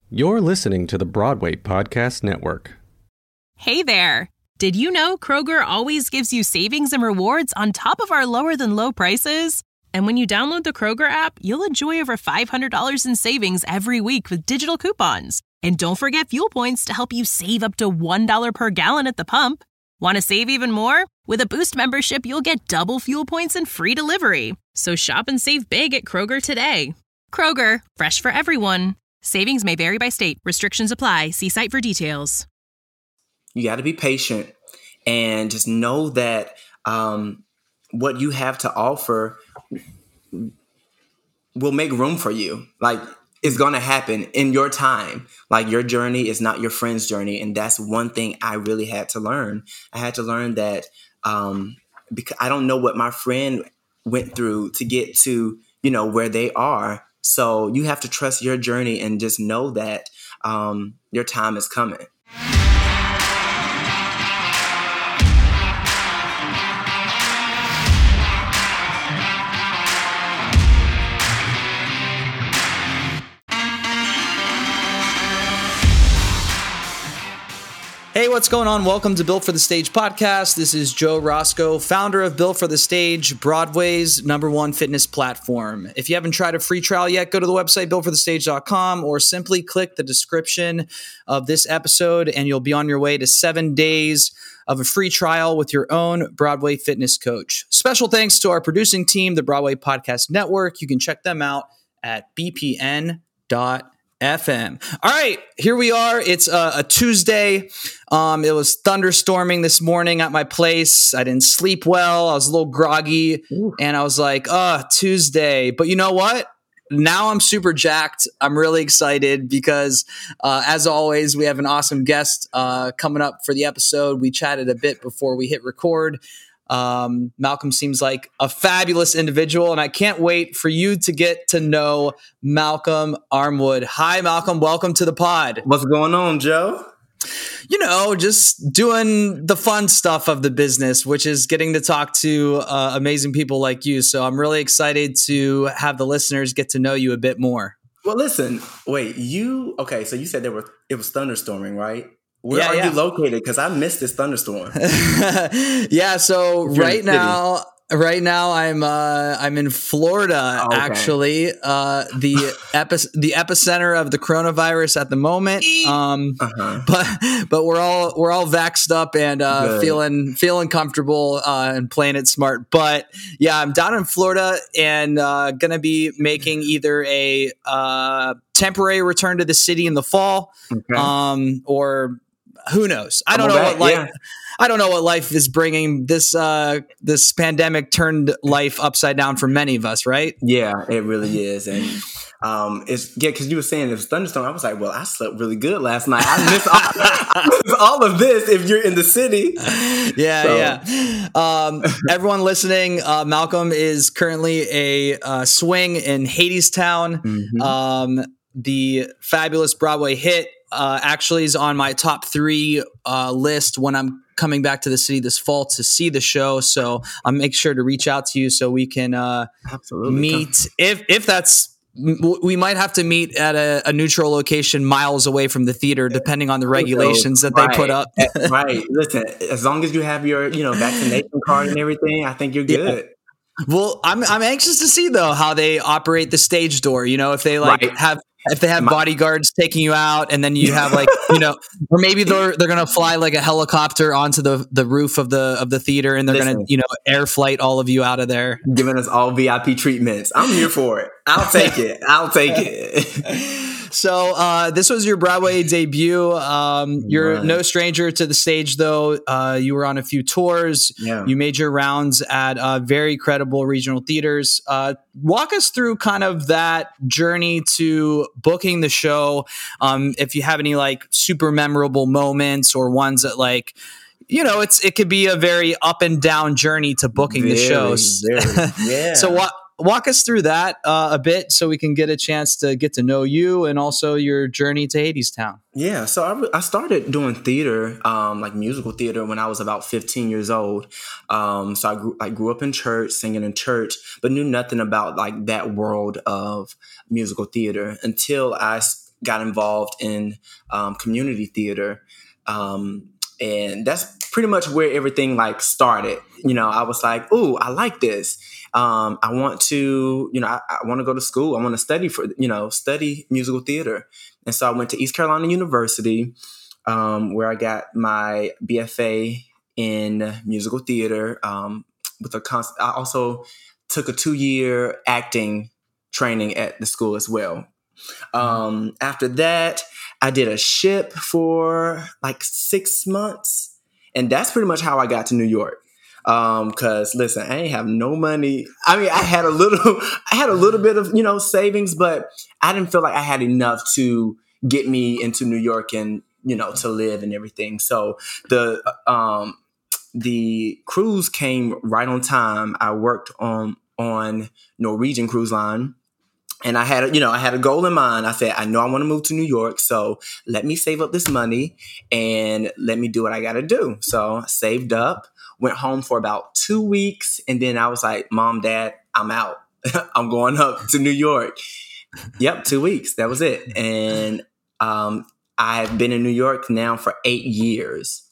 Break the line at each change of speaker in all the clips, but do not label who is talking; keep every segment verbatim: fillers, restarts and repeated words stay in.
You're listening to the Broadway Podcast Network.
Hey there! Did you know Kroger always gives you savings and rewards on top of our lower-than-low prices? And when you download the Kroger app, you'll enjoy over five hundred dollars in savings every week with digital coupons. And don't forget fuel points to help you save up to one dollar per gallon at the pump. Want to save even more? With a Boost membership, you'll get double fuel points and free delivery. So shop and save big at Kroger today. Kroger, fresh for everyone. Savings may vary by state. Restrictions apply. See site for details.
You got to be patient and just know that um, what you have to offer will make room for you. Like, it's going to happen in your time. Like, your journey is not your friend's journey. And that's one thing I really had to learn. I had to learn that um, because I don't know what my friend went through to get to, you know, where they are. So you have to trust your journey and just know that um, your time is coming.
Hey, what's going on? Welcome to Built for the Stage podcast. This is Joe Roscoe, founder of Built for the Stage, Broadway's number one fitness platform. If you haven't tried a free trial yet, go to the website built for the stage dot com or simply click the description of this episode and you'll be on your way to seven days of a free trial with your own Broadway fitness coach. Special thanks to our producing team, the Broadway Podcast Network. You can check them out at b p n dot com. F M. All right, here we are. It's a, a Tuesday. Um, it was thunderstorming this morning at my place. I didn't sleep well. I was a little groggy, Ooh. and I was like, "Oh, Tuesday." But you know what? Now I'm super jacked. I'm really excited because, uh, as always, we have an awesome guest uh, coming up for the episode. We chatted a bit before we hit record. Um, Malcolm seems like a fabulous individual, and I can't wait for you to get to know Malcolm Armwood. Hi, Malcolm. Welcome to the pod.
What's going on, Joe?
You know, just doing the fun stuff of the business, which is getting to talk to uh, amazing people like you. So I'm really excited to have the listeners get to know you a bit more.
Well, listen, wait, you, okay, so you said there were, it was thunderstorming, right? Where
yeah,
are
yeah.
you located? Because I missed this thunderstorm.
yeah, so
You're
right now, right now I'm uh, I'm in Florida.
Oh, okay.
Actually, uh, the epi- the epicenter of the coronavirus at the moment. Um, uh-huh. But but we're all we're all vaxxed up and uh, feeling feeling comfortable uh, and playing it smart. But yeah, I'm down in Florida and uh, gonna be making either a uh, temporary return to the city in the fall, okay. um, or who knows? I don't know what life. Yeah. I don't know what life is bringing. This uh, this pandemic turned life upside down for many of us, right?
Yeah, it really is, and um, it's yeah. Because you were saying it was thunderstorm. I was like, well, I slept really good last night. I missed all, I missed all of this. If you're in the city,
yeah, so. yeah. Um, everyone listening, uh, Malcolm is currently a uh, swing in Hadestown. Mm-hmm. Um, the fabulous Broadway hit. Uh, actually is on my top three uh, list when I'm coming back to the city this fall to see the show. So I'll make sure to reach out to you so we can uh,
Absolutely.
meet. If if that's, we might have to meet at a, a neutral location miles away from the theater, depending on the regulations that right. they put up.
Right. Listen, as long as you have your you know vaccination card and everything, I think you're good.
Yeah. Well, I'm I'm anxious to see though how they operate the stage door. You know, if they like right. have. If they have My, bodyguards taking you out and then you have like, you know, or maybe they're they're going to fly like a helicopter onto the, the roof of the of the theater and they're going to, you know, air flight all of you out of there.
Giving us all V I P treatments. I'm here for it. I'll take it. I'll take it.
So uh, this was your Broadway debut. Um, you're right. no stranger to the stage, though. Uh, you were on a few tours. Yeah. You made your rounds at uh, very credible regional theaters. Uh, walk us through kind of that journey to booking the show. Um, if you have any like super memorable moments or ones that like, you know, it's it could be a very up and down journey to booking very, the shows.
Very, yeah.
So what? Walk us through that uh, a bit so we can get a chance to get to know you and also your journey to Hadestown.
Yeah, so I, I started doing theater, um, like musical theater, when I was about fifteen years old. Um, so I grew, I grew up in church, singing in church, but knew nothing about like that world of musical theater until I got involved in um, community theater. Um, and that's pretty much where everything like started. You know, I was like, ooh, I like this. Um, I want to, you know, I, I want to go to school. I want to study for, you know, study musical theater. And so I went to East Carolina University, um, where I got my B F A in musical theater. Um, with a const- I also took a two-year acting training at the school as well. Um, after that, I did a ship for like six months. And that's pretty much how I got to New York. Um, cause listen, I ain't have no money. I mean, I had a little, I had a little bit of, you know, savings, but I didn't feel like I had enough to get me into New York and, you know, to live and everything. So the, um, the cruise came right on time. I worked on, on Norwegian Cruise Line. And I had, a, you know, I had a goal in mind. I said, I know I want to move to New York, so let me save up this money and let me do what I got to do. So I saved up, went home for about two weeks, and then I was like, Mom, Dad, I'm out. I'm going up to New York. Yep, two weeks. That was it. And um, I've been in New York now for eight years.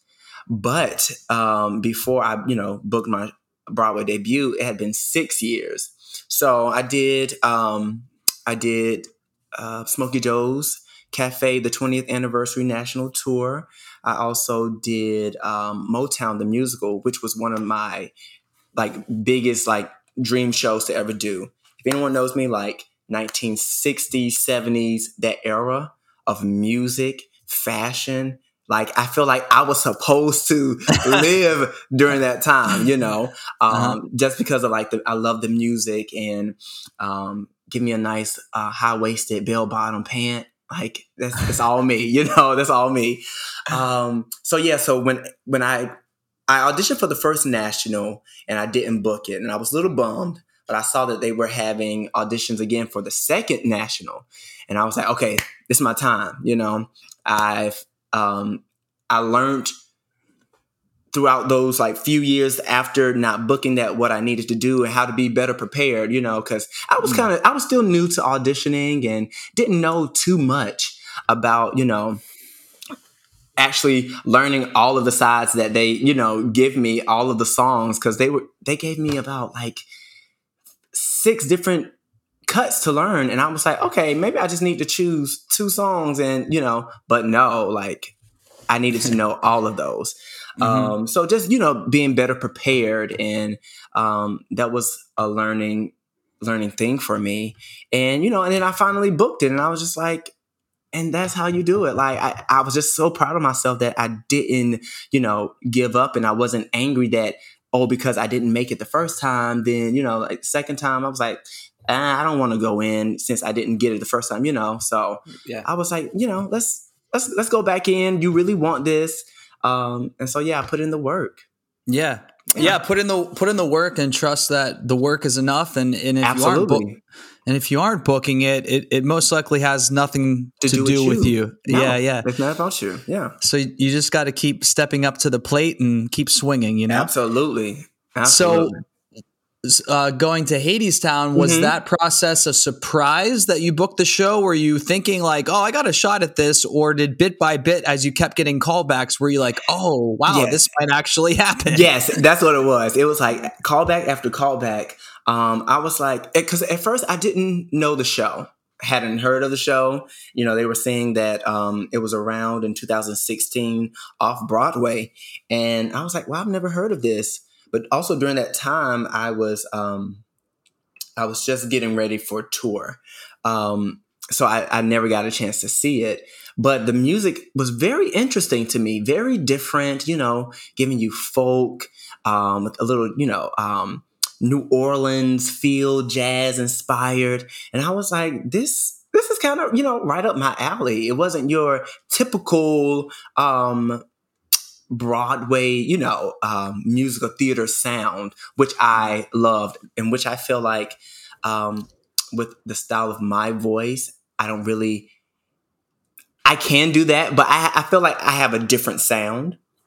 But um, before I, you know, booked my Broadway debut, it had been six years. So I did. Um, I did uh, Smokey Joe's Cafe, the twentieth anniversary national tour. I also did um, Motown the musical, which was one of my like biggest like dream shows to ever do. If anyone knows me, like nineteen sixties, seventies, that era of music, fashion. Like, I feel like I was supposed to live during that time, you know, um, uh-huh. just because of like, the, I love the music and um, give me a nice uh, high-waisted bell-bottom pant. Like, that's, that's all me, you know, that's all me. Um, so, yeah, so when when I, I auditioned for the first national and I didn't book it and I was a little bummed, but I saw that they were having auditions again for the second national. And I was like, okay, this is my time, you know, I've, Um, I learned throughout those like few years after not booking that what I needed to do and how to be better prepared, you know, because I was kind of, I was still new to auditioning and didn't know too much about, you know, actually learning all of the sides that they, you know, give me, all of the songs, because they were, they gave me about like six different cuts to learn. And I was like, okay, maybe I just need to choose two songs and, you know, but no, like I needed to know all of those. Mm-hmm. Um, so just, you know, being better prepared. And um, that was a learning, learning thing for me. And, you know, and then I finally booked it and I was just like, and that's how you do it. Like, I, I was just so proud of myself that I didn't, you know, give up and I wasn't angry that, oh, because I didn't make it the first time, then, you know, like the second time I was like, I don't want to go in since I didn't get it the first time, you know? So yeah. I was like, you know, let's, let's, let's go back in. You really want this. Um, and so, yeah, I put in the work.
Yeah. yeah. Yeah. Put in the, put in the work and trust that the work is enough. And, and if
Absolutely.
you aren't book, and if you aren't booking it, it, it most likely has nothing to, to do, do with you. With you.
No,
yeah. Yeah.
It's not about you. Yeah.
So you just got to keep stepping up to the plate and keep swinging, you know?
Absolutely. Absolutely.
So, Uh, going to Hadestown, was mm-hmm. that process a surprise that you booked the show? Were you thinking like, oh, I got a shot at this? Or did bit by bit, as you kept getting callbacks, were you like, oh, wow, yes. this might actually happen?
Yes, that's what it was. It was like callback after callback. Um, I was like, because at first I didn't know the show. Hadn't heard of the show. You know, they were saying that um, it was around in two thousand sixteen off Broadway. And I was like, well, I've never heard of this. But also during that time, I was um, I was just getting ready for a tour. Um, so I, I never got a chance to see it. But the music was very interesting to me, very different, you know, giving you folk, um, with a little, you know, um, New Orleans feel, jazz inspired. And I was like, this this is kind of, you know, right up my alley. It wasn't your typical um Broadway, you know, um, musical theater sound, which I loved and which I feel like um, with the style of my voice, I don't really, I can do that, but I, I feel like I have a different sound.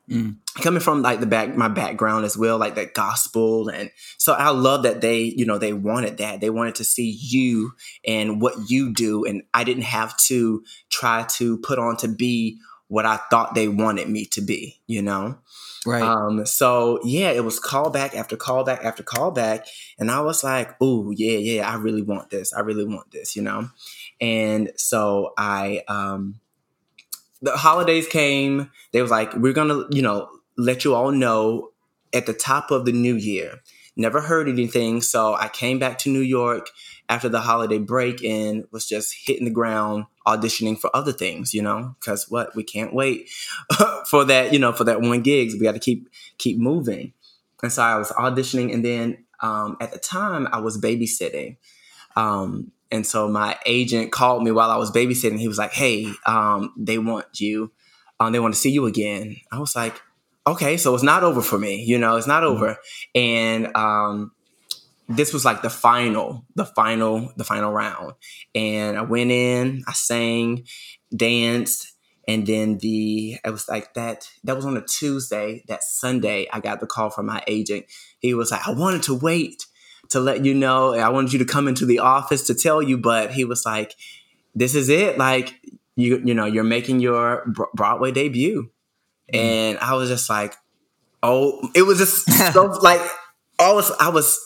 Mm. Coming from like the back, my background as well, like that gospel. And so I love that they, you know, they wanted that. They wanted to see you and what you do. And I didn't have to try to put on to be what I thought they wanted me to be, you know?
Right.
Um, so yeah, it was callback after callback after callback. And I was like, oh yeah, yeah, I really want this. I really want this, you know? And so I, um, the holidays came. They was like, we're going to, you know, let you all know at the top of the new year. Never heard anything. So I came back to New York after the holiday break and was just hitting the ground, auditioning for other things, you know, because what? We can't wait for that, you know, for that one gigs. We got to keep, keep moving. And so I was auditioning. And then um, at the time I was babysitting. Um, And so my agent called me while I was babysitting. He was like, hey, um, they want you. Um, they want to see you again. I was like, okay, so it's not over for me. You know, it's not over. Mm-hmm. And um, this was like the final, the final, the final round. And I went in, I sang, danced. And then the, it was like that, that was on a Tuesday. That Sunday, I got the call from my agent. He was like, I wanted to wait to let you know, I wanted you to come into the office to tell you, but he was like, this is it. Like, you, you know, you're making your Broadway debut. Mm. And I was just like, oh, it was just so like, I was, I was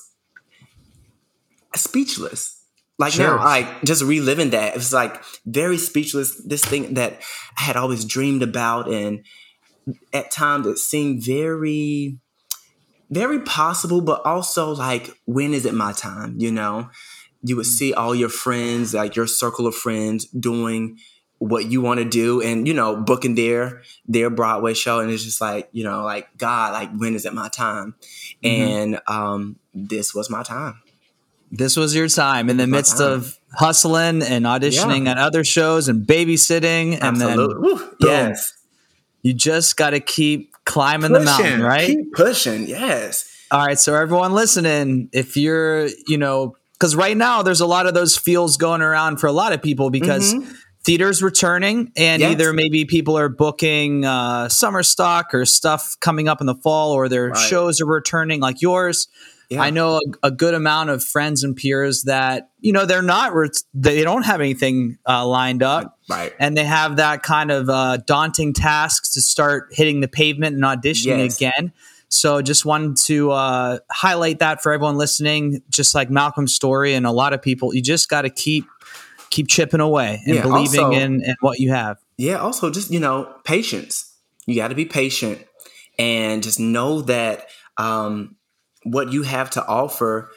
speechless. Like sure. Now, like just reliving that. It was like very speechless. This thing that I had always dreamed about. And at times it seemed very, very possible, but also like, when is it my time? You know, you would see all your friends, like your circle of friends doing what you want to do and, you know, booking their, their Broadway show. And it's just like, you know, like, God, like, when is it my time? Mm-hmm. And um, this was my time.
This was your time in the midst of hustling and auditioning yeah. at other shows and babysitting. And Absolutely. Then, Woo, yes, you just got to keep climbing pushing, the mountain, right?
Keep pushing, yes.
All right, so everyone listening, if you're, you know, because right now there's a lot of those feels going around for a lot of people because mm-hmm. theater's returning and yes. either maybe people are booking uh, summer stock or stuff coming up in the fall or their right. shows are returning like yours. Yeah. I know a, a good amount of friends and peers that, you know, they're not, they don't have anything uh, lined up.
Right.
And they have that kind of uh, daunting task to start hitting the pavement and auditioning yes. again. So just wanted to uh, highlight that for everyone listening, just like Malcolm's story and a lot of people, you just got to keep, keep chipping away and yeah, believing also, in, in what you have.
Yeah. Also just, you know, patience. You got to be patient and just know that, um, what you have to offer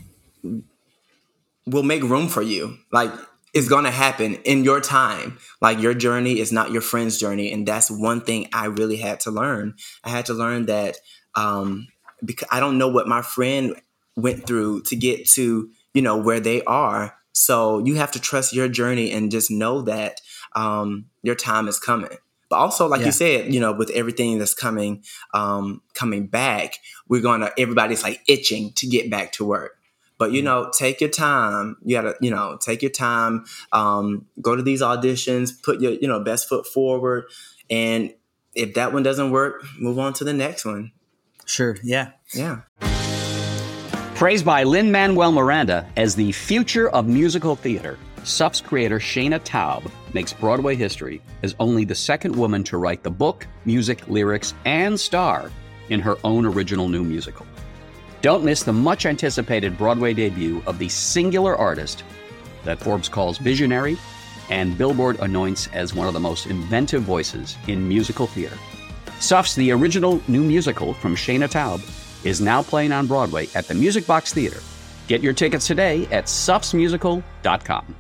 will make room for you. Like it's going to happen in your time. Like your journey is not your friend's journey. And that's one thing I really had to learn. I had to learn that um, because I don't know what my friend went through to get to, you know, where they are. So you have to trust your journey and just know that um, your time is coming. But also, like yeah. you said, you know, with everything that's coming, um, coming back, we're going to, everybody's like itching to get back to work. But, you know, take your time. You got to, you know, take your time, um, go to these auditions, put your, you know, best foot forward. And if that one doesn't work, move on to the next one.
Sure. Yeah.
Yeah.
Praised by Lin-Manuel Miranda as the future of musical theater, S U F's creator Shana Taub makes Broadway history as only the second woman to write the book, music, lyrics, and star in her own original new musical. Don't miss the much-anticipated Broadway debut of the singular artist that Forbes calls visionary and Billboard anoints as one of the most inventive voices in musical theater. S U F's The Original New Musical from Shana Taub is now playing on Broadway at the Music Box Theater. Get your tickets today at sufs musical dot com.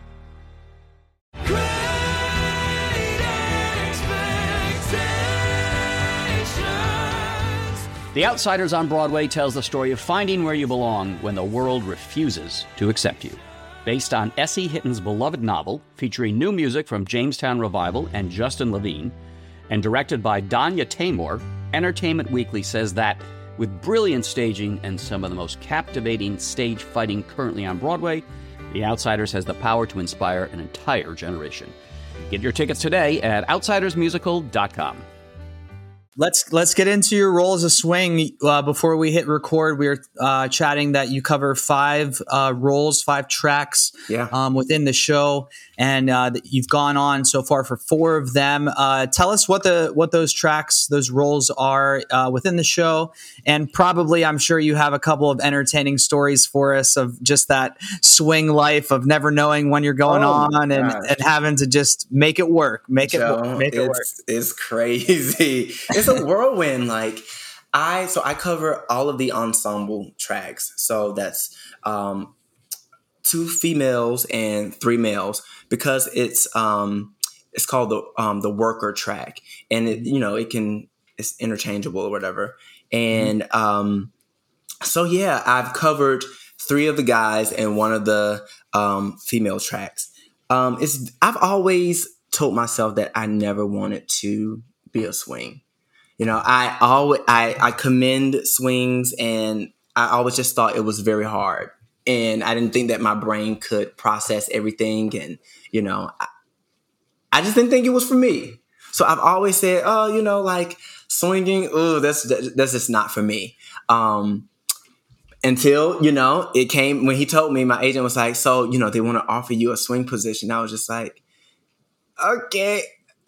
The Outsiders on Broadway tells the story of finding where you belong when the world refuses to accept you. Based on S E. Hitton's beloved novel, featuring new music from Jamestown Revival and Justin Levine, and directed by Danya Taymor, Entertainment Weekly says that, with brilliant staging and some of the most captivating stage fighting currently on Broadway, The Outsiders has the power to inspire an entire generation. Get your tickets today at outsiders musical dot com.
Let's let's get into your role as a swing. Uh, before we hit record, we were uh, chatting that you cover five uh, roles, five tracks
Yeah.
um, within the show, and uh, that you've gone on so far for four of them. Uh, tell us what the what those tracks, those roles are uh, within the show, and probably I'm sure you have a couple of entertaining stories for us of just that swing life of never knowing when you're going
Oh,
on
my
and,
gosh.
and having to just make it work, make it
Joe,
wo- make it work.
it's, it's crazy. It's a whirlwind. Like I, so I cover all of the ensemble tracks. So that's um, two females and three males because it's um, it's called the um, the worker track, and it, you know it can it's interchangeable or whatever. And um, so yeah, I've covered three of the guys and one of the um, female tracks. Um, it's I've always told myself that I never wanted to be a swing. You know, I always I, I commend swings, and I always just thought it was very hard, and I didn't think that my brain could process everything, and you know, I, I just didn't think it was for me. So I've always said, oh, you know, like swinging, oh, that's that's just not for me. Um, until you know, it came when he told me, my agent was like, so you know, they want to offer you a swing position. I was just like, okay.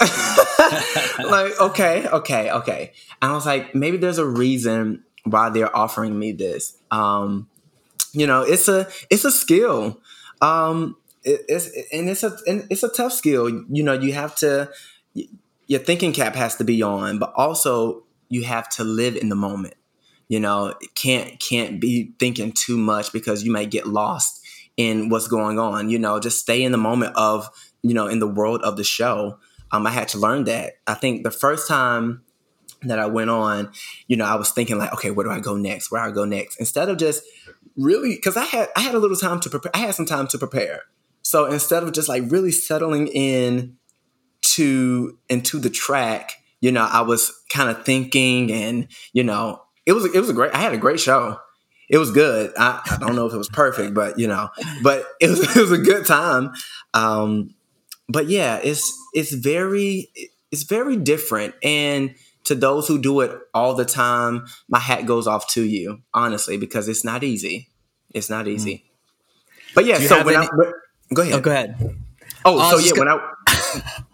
Like, okay, okay, okay. And I was like, maybe there's a reason why they're offering me this. Um, you know, it's a it's a skill. Um, it, it's and it's a and it's a tough skill. You know, you have to your thinking cap has to be on, but also you have to live in the moment. You know, can't can't be thinking too much because you might get lost in what's going on. You know, just stay in the moment of, you know, in the world of the show. Um, I had to learn that. I think the first time that I went on, you know, I was thinking like, okay, where do I go next? Where do I go next? Instead of just really, because I had I had a little time to prepare. I had some time to prepare. So instead of just like really settling in to into the track, you know, I was kind of thinking, and you know, it was it was a great. I had a great show. It was good. I, I don't know if it was perfect, but you know, but it was it was a good time. Um, But yeah, it's it's very it's very different, and to those who do it all the time, my hat goes off to you, honestly, because it's not easy. It's not easy. Mm. But yeah, so when any- I go ahead,
oh, go ahead.
Oh,
oh
so yeah,
gonna-
when I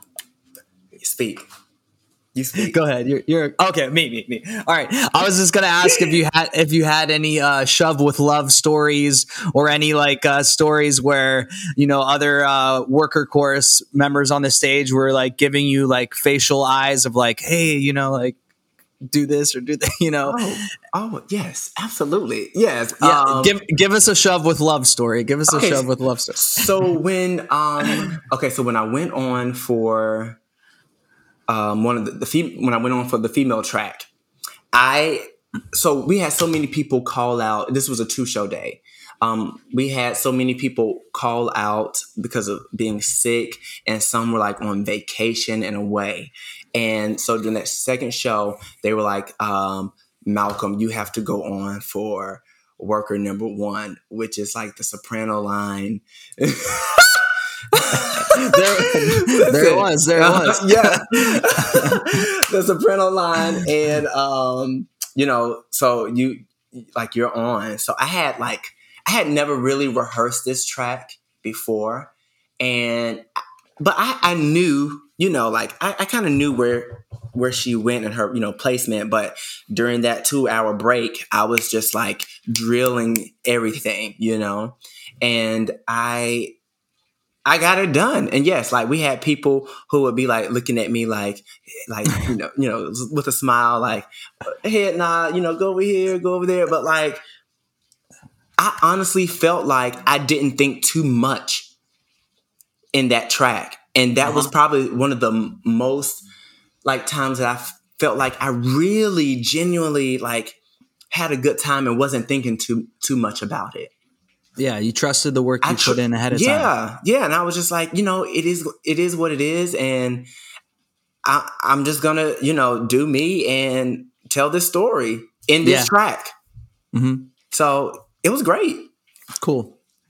speak. You speak.
Go ahead. You're, you're okay. Me, me, me. All right. I was just gonna ask if you had if you had any uh, shove with love stories or any like uh, stories where you know other uh, worker chorus members on the stage were like giving you like facial eyes of like, hey, you know, like do this or do that, you know.
Oh, oh yes, absolutely, yes.
Yeah.
Um,
give give us a shove with love story. Give us a
okay,
shove with love story.
So when um okay, so when I went on for. Um, one of the, the fem- when I went on for the female track, I so we had so many people call out. This was a two show day. Um, we had so many people call out because of being sick, and some were like on vacation and away. And so during that second show, they were like, um, "Malcolm, you have to go on for worker number one," which is like the soprano line.
there, there it was. There it was.
Uh, yeah, the soprano line, and um, you know, so you like you're on. So I had like I had never really rehearsed this track before, and but I, I knew, you know, like I, I kind of knew where where she went in her, you know, placement. But during that two hour break, I was just like drilling everything, you know, and I. I got it done. And yes, like we had people who would be like looking at me like, like, you know, you know, with a smile, like, head nod, you know, go over here, go over there. But like, I honestly felt like I didn't think too much in that track. And that uh-huh. was probably one of the most like times that I felt like I really genuinely like had a good time and wasn't thinking too, too much about it.
Yeah, you trusted the work you tr- put in ahead of
yeah,
time.
Yeah, yeah, and I was just like, you know, it is, it is what it is, and I, I'm just gonna, you know, do me and tell this story in this yeah. track.
Mm-hmm.
So it was great.
Cool.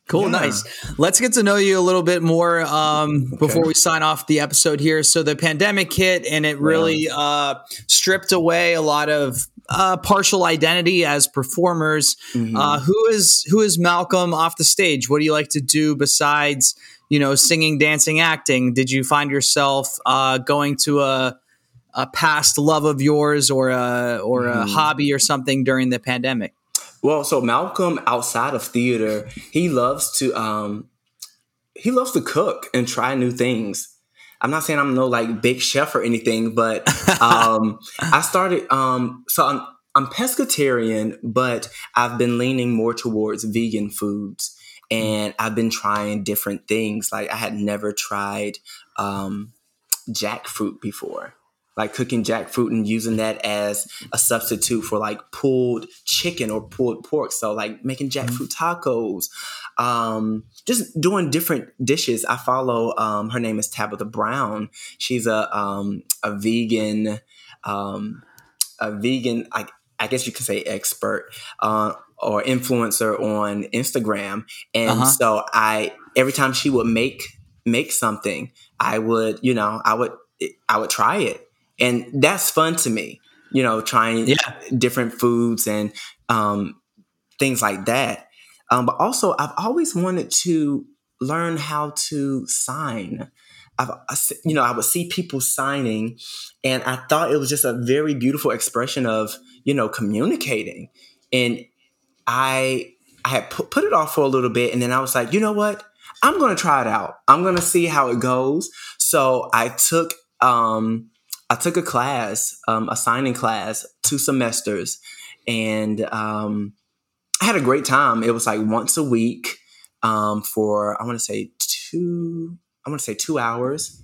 Cool.
Yeah.
Nice. Let's get to know you a little bit more um, okay. before we sign off the episode here. So the pandemic hit and it really yeah. uh, stripped away a lot of uh, partial identity as performers. Mm-hmm. Uh, who is who is Malcolm off the stage? What do you like to do besides, you know, singing, dancing, acting? Did you find yourself uh, going to a a past love of yours or a, or mm-hmm. a hobby or something during the pandemic?
Well, so Malcolm, outside of theater, he loves to um, he loves to cook and try new things. I'm not saying I'm no like big chef or anything, but um, I started. Um, so I'm I'm pescatarian, but I've been leaning more towards vegan foods, and I've been trying different things. Like I had never tried um, jackfruit before. Like cooking jackfruit and using that as a substitute for like pulled chicken or pulled pork. So like making jackfruit tacos, um, just doing different dishes. I follow, um, her name is Tabitha Brown. She's a, um, a vegan, um, a vegan, I, I guess you could say expert, uh, or influencer on Instagram. And uh-huh. so I, every time she would make, make something, I would, you know, I would, I would try it. And that's fun to me, you know, trying yeah. different foods and um, things like that. Um, but also, I've always wanted to learn how to sign. I've, you know, I would see people signing, and I thought it was just a very beautiful expression of, you know, communicating. And I, I had put, put it off for a little bit, and then I was like, you know what? I'm going to try it out. I'm going to see how it goes. So I took. Um, I took a class, um, a signing class, two semesters, and um, I had a great time. It was like once a week um, for, I want to say two, I want to say two hours.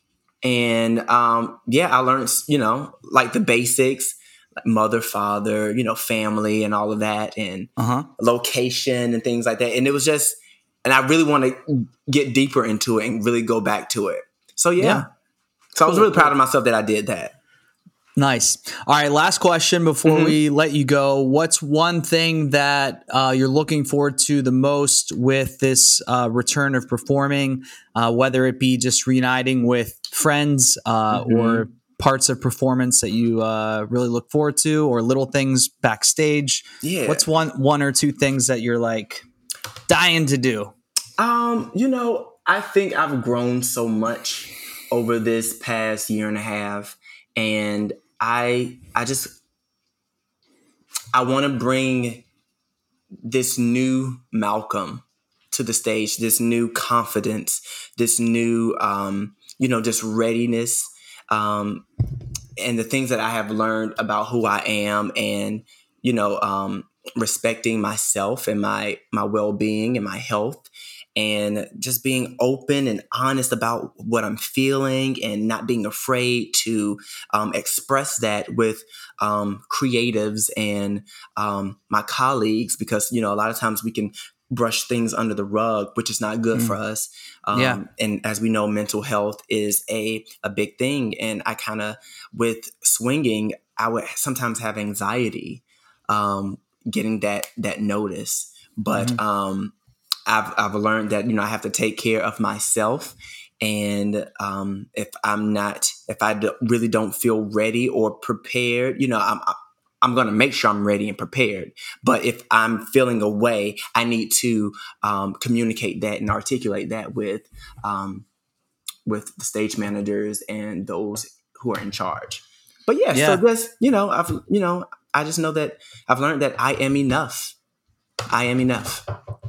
And um, yeah, I learned, you know, like the basics, like mother, father, you know, family and all of that, and uh-huh. location and things like that. And it was just, and I really want to get deeper into it and really go back to it. So yeah. yeah. So I was really proud of myself that I did that.
Nice. All right. Last question before mm-hmm. we let you go. What's one thing that uh, you're looking forward to the most with this uh, return of performing, uh, whether it be just reuniting with friends uh, mm-hmm. or parts of performance that you uh, really look forward to, or little things backstage?
Yeah.
What's one, one or two things that you're like dying to do?
Um, you know, I think I've grown so much over this past year and a half. And I, I just, I want to bring this new Malcolm to the stage, this new confidence, this new, um, you know, just readiness, um, and the things that I have learned about who I am, and, you know, um, respecting myself and my, my well-being and my health. And just being open and honest about what I'm feeling, and not being afraid to um, express that with um, creatives and um, my colleagues, because, you know, a lot of times we can brush things under the rug, which is not good mm. for us. Um, yeah. And as we know, mental health is a, a big thing. And I kind of, with swinging, I would sometimes have anxiety um, getting that, that notice. But, mm-hmm. um, I've I've learned that, you know, I have to take care of myself, and um, if I'm not, if I do, really don't feel ready or prepared, you know, I'm I'm going to make sure I'm ready and prepared. But if I'm feeling away, I need to um, communicate that and articulate that with um, with the stage managers and those who are in charge. But yeah, yeah. so just, you know, I've you know, I just know that I've learned that I am enough. I am enough.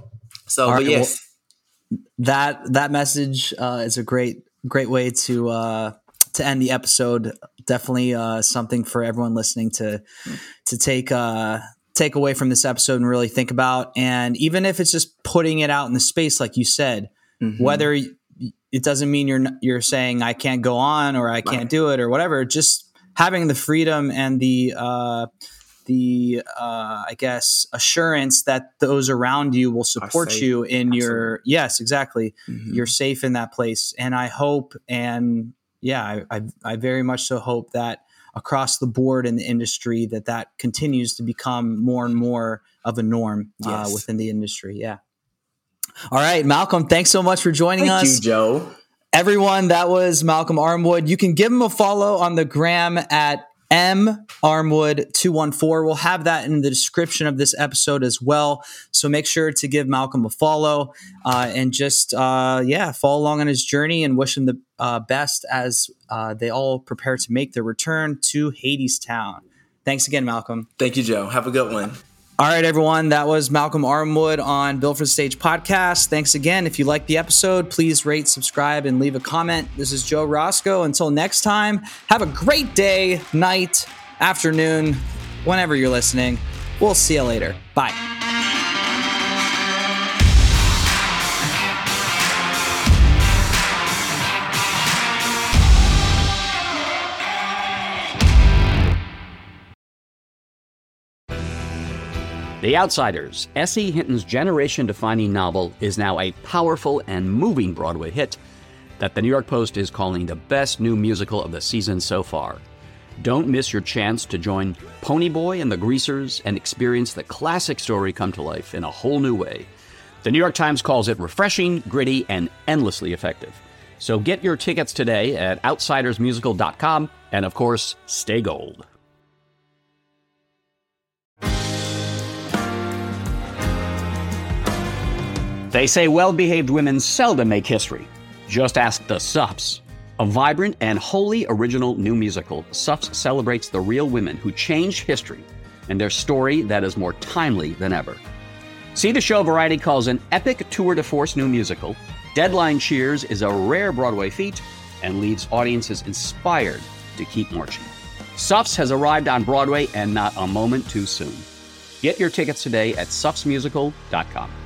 So,
right,
but yes,
well, that that message uh, is a great great way to uh, to end the episode. Definitely uh, something for everyone listening to to take uh, take away from this episode and really think about. And even if it's just putting it out in the space, like you said, mm-hmm. whether it doesn't mean you're you're saying I can't go on or I can't right. do it or whatever, just having the freedom and the uh, the, uh, I guess, assurance that those around you will support you in Absolutely. your, yes, exactly. Mm-hmm. You're safe in that place. And I hope, and yeah, I, I, I very much so hope that across the board in the industry, that that continues to become more and more of a norm yes. uh, within the industry. Yeah. All right, Malcolm, thanks so much for joining
Thank
us.
you, Joe.
Everyone, that was Malcolm Armwood. You can give him a follow on the gram at M Armwood two one four. We'll have that in the description of this episode as well. So make sure to give Malcolm a follow uh, and just, uh, yeah, follow along on his journey and wish him the uh, best as uh, they all prepare to make their return to Hadestown. Thanks again, Malcolm.
Thank you, Joe. Have a good one.
All right, everyone. That was Malcolm Armwood on Built for the Stage podcast. Thanks again. If you liked the episode, please rate, subscribe, and leave a comment. This is Joe Roscoe. Until next time, have a great day, night, afternoon, whenever you're listening. We'll see you later. Bye.
The Outsiders, S E. Hinton's generation-defining novel, is now a powerful and moving Broadway hit that the New York Post is calling the best new musical of the season so far. Don't miss your chance to join Ponyboy and the Greasers and experience the classic story come to life in a whole new way. The New York Times calls it refreshing, gritty, and endlessly effective. So get your tickets today at outsiders musical dot com, and of course, stay gold. They say well-behaved women seldom make history. Just ask the Suffs. A vibrant and wholly original new musical, Suffs celebrates the real women who changed history and their story that is more timely than ever. See the show Variety calls an epic tour de force new musical. Deadline cheers is a rare Broadway feat and leaves audiences inspired to keep marching. Suffs has arrived on Broadway and not a moment too soon. Get your tickets today at suffs musical dot com.